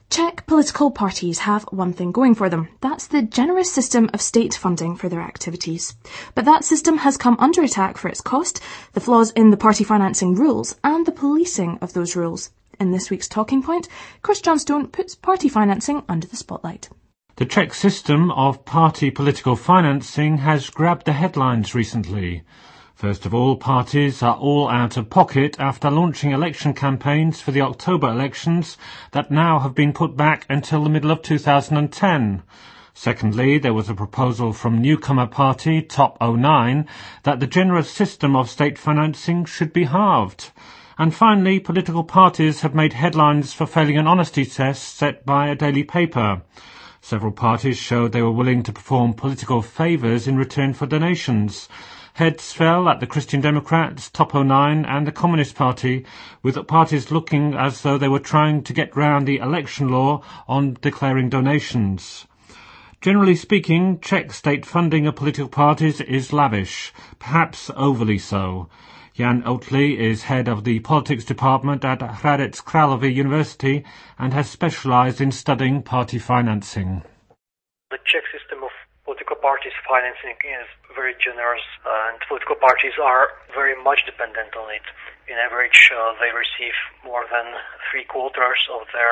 Czech political parties have one thing going for them. That's the generous system of state funding for their activities. But that system has come under attack for its cost, the flaws in the party financing rules, and the policing of those rules. In this week's Talking Point, Chris Johnstone puts party financing under the spotlight. The Czech system of party political financing has grabbed the headlines recently. First of all, parties are all out of pocket after launching election campaigns for the October elections that now have been put back until the middle of 2010. Secondly, there was a proposal from newcomer party Top 09 that the generous system of state financing should be halved. And finally, political parties have made headlines for failing an honesty test set by a daily paper. Several parties showed they were willing to perform political favours in return for donations. Heads fell at the Christian Democrats, Top 09 and the Communist Party, with the parties looking as though they were trying to get round the election law on declaring donations. Generally speaking, Czech state funding of political parties is lavish, perhaps overly so. Jan Oatley is head of the politics department at Hradec Králové University and has specialised in studying party financing. The Czech system of political parties financing is very generous, and political parties are very much dependent on it. In average, they receive more than 3/4 of their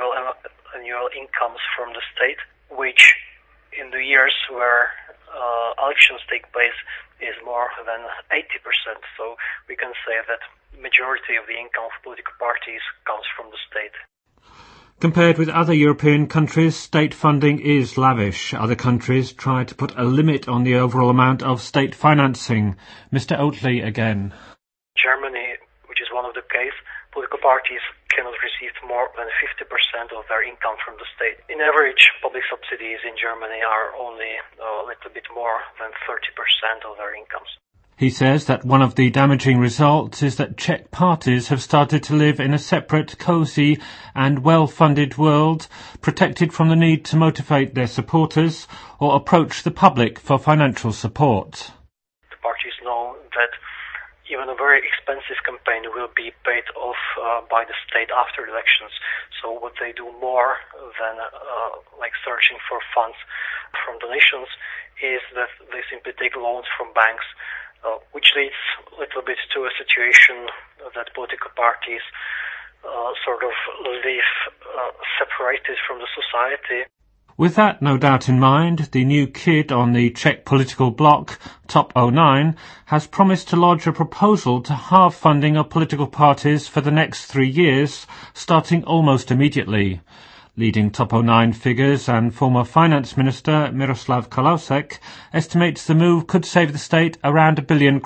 annual incomes from the state, which in the years where elections take place is more than 80%. So we can say that majority of the income of political parties comes from the state. Compared with other European countries, state funding is lavish. Other countries try to put a limit on the overall amount of state financing. Mr. Oatley again. Germany, which is one of the case, political parties cannot receive more than 50% of their income from the state. In average, public subsidies in Germany are only a little bit more than 30% of their incomes. He says that one of the damaging results is that Czech parties have started to live in a separate, cosy and well-funded world, protected from the need to motivate their supporters or approach the public for financial support. The parties know that even a very expensive campaign will be paid off by the state after elections. So what they do more than searching for funds from donations is that they simply take loans from banks, which leads a little bit to a situation that political parties sort of live separated from the society. With that no doubt in mind, the new kid on the Czech political bloc, Top 09, has promised to lodge a proposal to halve funding of political parties for the next 3 years, starting almost immediately. Leading Top 09 figures and former finance minister Miroslav Kalousek estimates the move could save the state around £1 billion.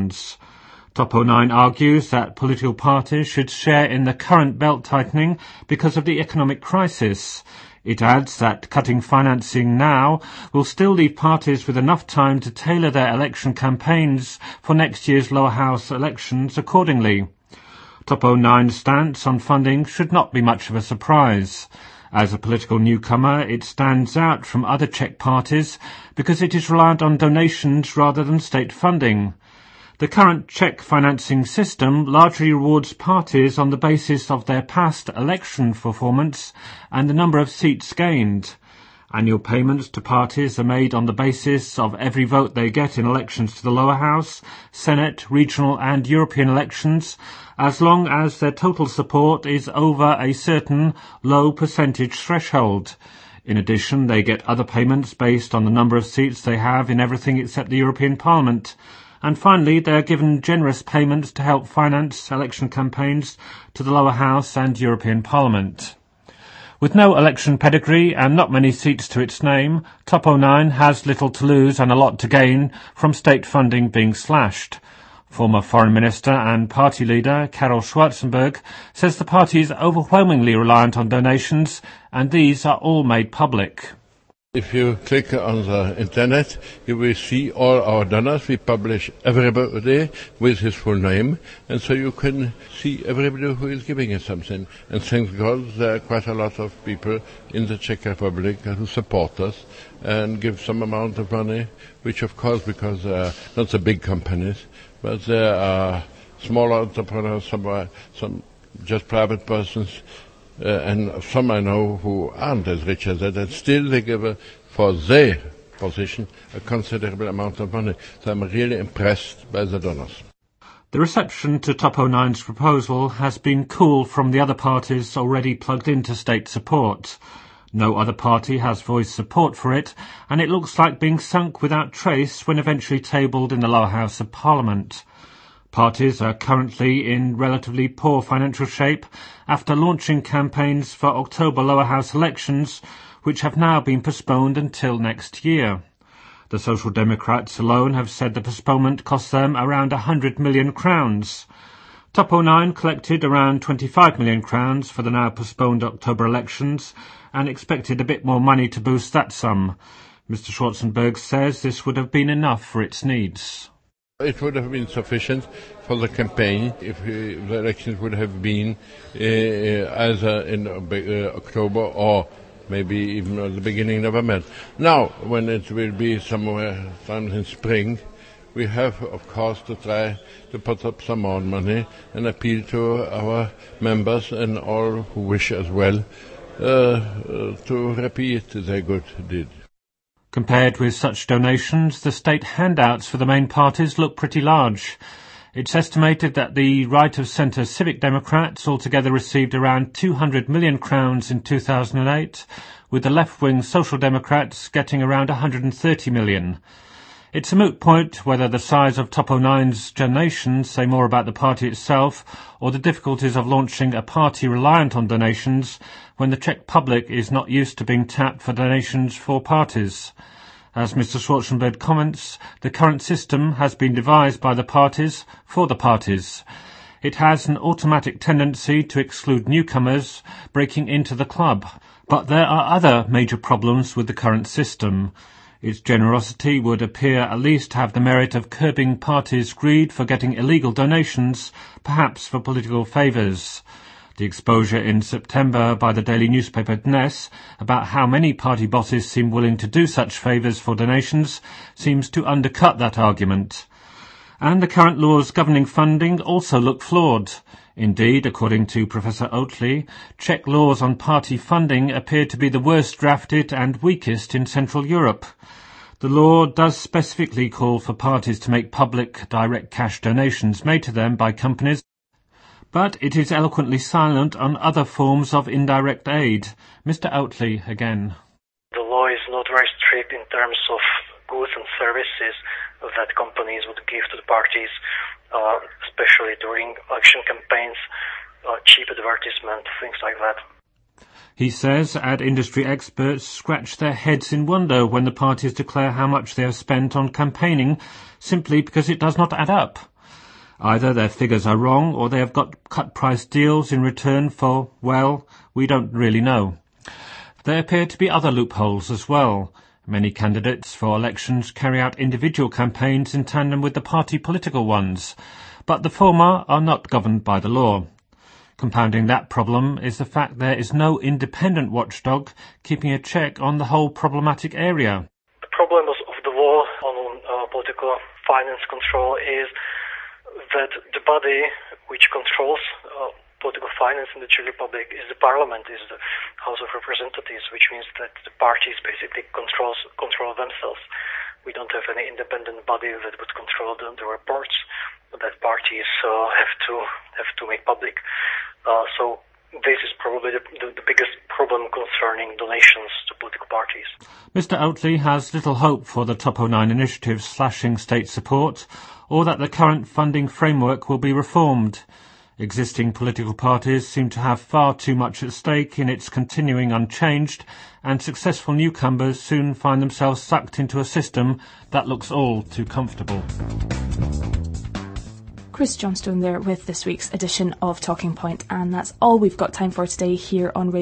Top 09 argues that political parties should share in the current belt tightening because of the economic crisis. It adds that cutting financing now will still leave parties with enough time to tailor their election campaigns for next year's lower house elections accordingly. Top 09's stance on funding should not be much of a surprise. As a political newcomer, it stands out from other Czech parties because it is reliant on donations rather than state funding. The current Czech financing system largely rewards parties on the basis of their past election performance and the number of seats gained. Annual payments to parties are made on the basis of every vote they get in elections to the lower house, Senate, regional and European elections, as long as their total support is over a certain low percentage threshold. In addition, they get other payments based on the number of seats they have in everything except the European Parliament. And finally, they are given generous payments to help finance election campaigns to the lower house and European Parliament. With no election pedigree and not many seats to its name, Top 09 has little to lose and a lot to gain from state funding being slashed. Former Foreign Minister and party leader Karel Schwarzenberg says the party is overwhelmingly reliant on donations, and these are all made public. If you click on the internet, you will see all our donors. We publish everybody with his full name, and so you can see everybody who is giving us something. And thank God there are quite a lot of people in the Czech Republic who support us and give some amount of money, which of course, because they are not the big companies, but there are small entrepreneurs, some just private persons, and some I know who aren't as rich as that, and still they give for their position a considerable amount of money. So I'm really impressed by the donors. The reception to Top 09's proposal has been cool from the other parties already plugged into state support. No other party has voiced support for it, and it looks like being sunk without trace when eventually tabled in the lower house of Parliament. Parties are currently in relatively poor financial shape after launching campaigns for October lower house elections, which have now been postponed until next year. The Social Democrats alone have said the postponement cost them around £100 million. Top 09 collected around £25 million for the now postponed October elections and expected a bit more money to boost that sum. Mr. Schwarzenberg says this would have been enough for its needs. It would have been sufficient for the campaign if the elections would have been either in October or maybe even at the beginning of November. Now, when it will be somewhere down in spring, we have, of course, to try to put up some more money and appeal to our members and all who wish as well to repeat their good deed. Compared with such donations, the state handouts for the main parties look pretty large. It's estimated that the right-of-centre Civic Democrats altogether received around £200 million in 2008, with the left-wing Social Democrats getting around £130 million. It's a moot point whether the size of Top 09's donations say more about the party itself or the difficulties of launching a party reliant on donations when the Czech public is not used to being tapped for donations for parties. As Mr. Schwarzenberg comments, the current system has been devised by the parties for the parties. It has an automatic tendency to exclude newcomers breaking into the club. But there are other major problems with the current system. Its generosity would appear at least to have the merit of curbing parties' greed for getting illegal donations, perhaps for political favours. The exposure in September by the daily newspaper Dnes about how many party bosses seem willing to do such favours for donations seems to undercut that argument. And the current laws governing funding also look flawed. Indeed, according to Professor Oatley, Czech laws on party funding appear to be the worst drafted and weakest in Central Europe. The law does specifically call for parties to make public direct cash donations made to them by companies, but it is eloquently silent on other forms of indirect aid. Mr. Oatley again. The law is not very strict in terms of goods and services that companies would give to the parties, especially during election campaigns, cheap advertisement, things like that. He says ad industry experts scratch their heads in wonder when the parties declare how much they have spent on campaigning simply because it does not add up. Either their figures are wrong or they have got cut-price deals in return for, well, we don't really know. There appear to be other loopholes as well. Many candidates for elections carry out individual campaigns in tandem with the party political ones, but the former are not governed by the law. Compounding that problem is the fact there is no independent watchdog keeping a check on the whole problematic area. The problem of the law on political finance control is that the body which controls political finance in the Czech Republic is the Parliament, is the House of Representatives, which means that the parties basically control themselves. We don't have any independent body that would control the reports that parties have to make public. So this is probably the biggest problem concerning donations to political parties. Mr. Oatley has little hope for the Top 09 initiative slashing state support, or that the current funding framework will be reformed. Existing political parties seem to have far too much at stake in its continuing unchanged, and successful newcomers soon find themselves sucked into a system that looks all too comfortable. Chris Johnstone there with this week's edition of Talking Point, and that's all we've got time for today here on Radio